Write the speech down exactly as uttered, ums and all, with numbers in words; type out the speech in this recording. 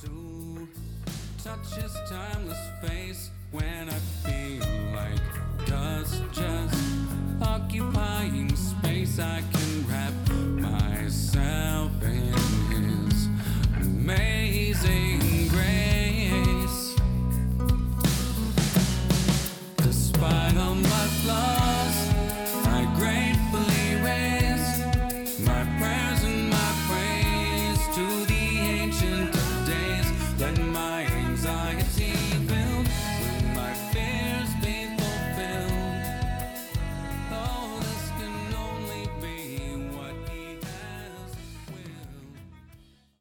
to touch his timeless face when I feel like dust just